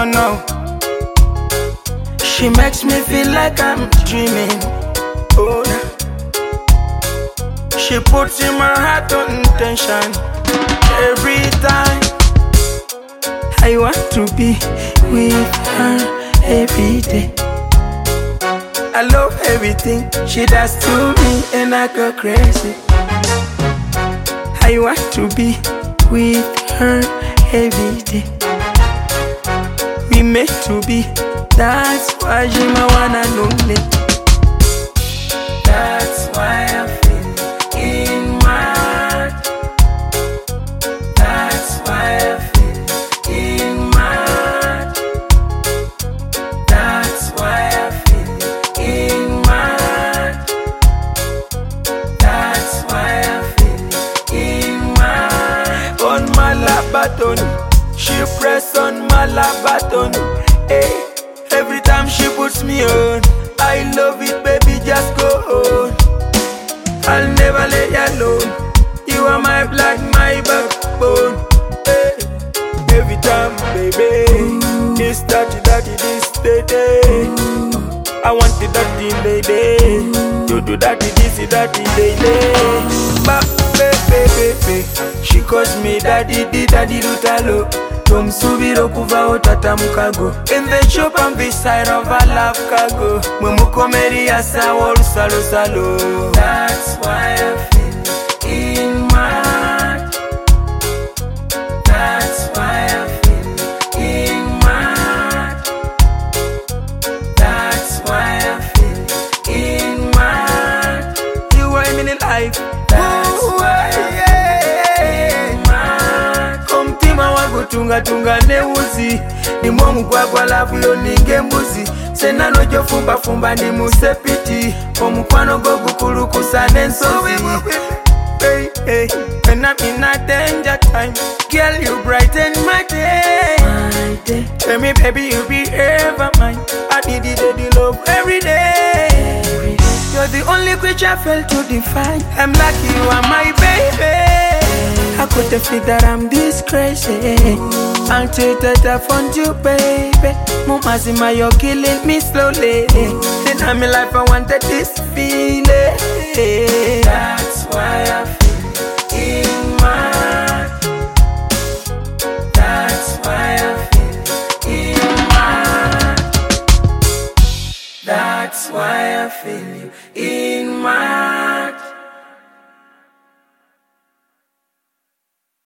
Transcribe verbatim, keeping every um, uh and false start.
no. She makes me feel like I'm dreaming. Oh, she puts in my heart on tension every time. I want to be with her every day. I love everything she does to me and I go crazy. I want to be with her every day. We meant to be, that's why she my one and only. That's why I feel in my heart. That's why I feel in my heart. That's why I feel in my heart. That's why I feel in my heart. On my lap button, she press on my lap button. Hey, every time she puts me on, I love it, baby, just go on. I'll never let you alone. You are my blood, my backbone. Hey, every time, baby, it's dirty, dirty, this day. I want the dirty lady. You do dirty, this is dirty lady. But baby, baby, she calls me daddy, di daddy lutalo. Tumsubiro kuvao tata mukago. In the shop I'm beside of a love cargo. Mumukomeri asa wol salo salo. That's why I feel in my heart. That's why I feel in my heart. That's why I feel in my heart. You are in life. That's why I tunga tunga neuzi ni mwomu kwa kwa lavu yo ninge mbuzi sena nojo fumba fumba ni musepiti omukwano go gukulukusa nensozi. Hey, hey, when I'm in a danger time, girl you brighten my day, my day. Tell me baby you be ever mine. I need it the love every day. Every day. You're the only creature I felt to define. I'm lucky you are my baby. I couldn't think that I'm this crazy until that I found you, baby. Mumazima, you're killing me slowly. In my life I wanted this feeling. That's why I feel in my heart. That's why I feel in my heart. That's why I feel you in my heart.